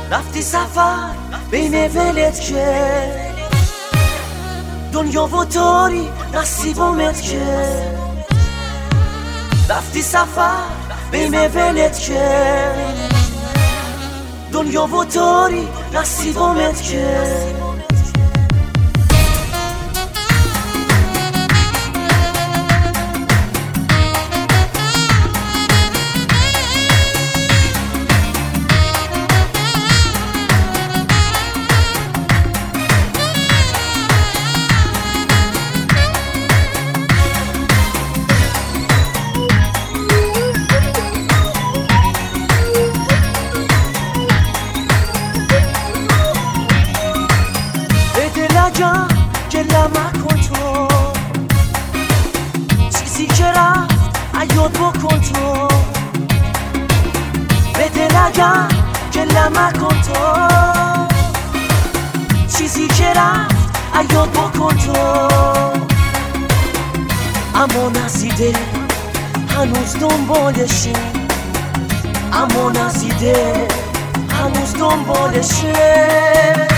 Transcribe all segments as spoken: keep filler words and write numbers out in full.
رفتی سفر بین ولت که دنیا و داری نصیبمت که رفتی سفر بین ولت که دنیا و داری نصیبمت که گله مکن تو چیزی که رفت عیاد بکن تو به دل اگر گله مکن تو چیزی که رفت عیاد بکن تو اما نزیده هنوز دنبالشی اما نزیده هنوز دنبالشه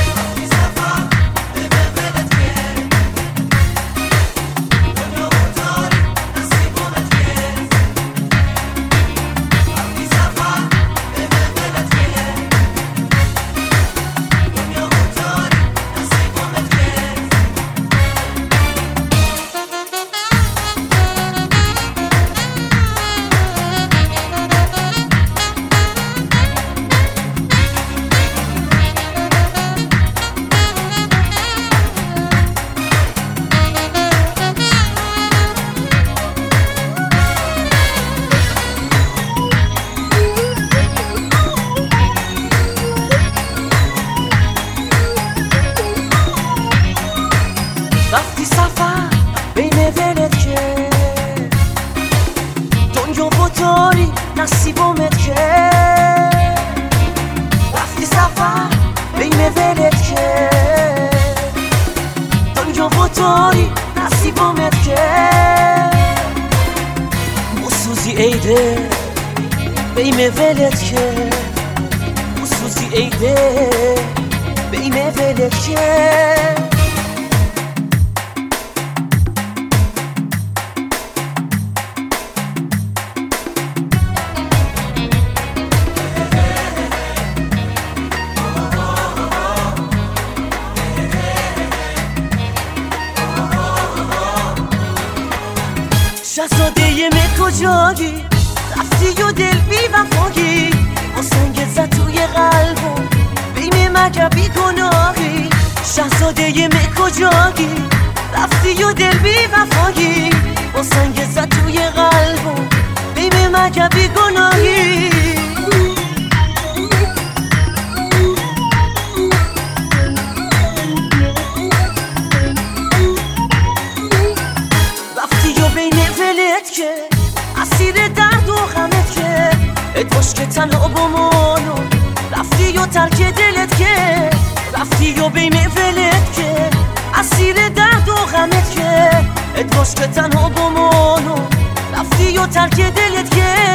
رفتی سفر بین ولت که دنیا و داری نصیبمت که رفتی سفر بین ولت که دنیا و داری نصیبمت که موسوزی ایده بین ولت که موسوزی ایده بین ولت که شهزاده من کجایی رفتی و دل بی وفایی با سنگ زد توی قلبم بین مگه بی گناهی شهزاده من کجایی رفتی و دل بی وفایی با سنگ زد توی قلبم بین مگه بی گناهی که اسیر درد و غمت که ادواش که تنها بمانو رفتی و ترک دلت که رفتی و بین ولت که اسیر درد و غمت که ادواش که تنها بمانو رفتی و ترک دلت که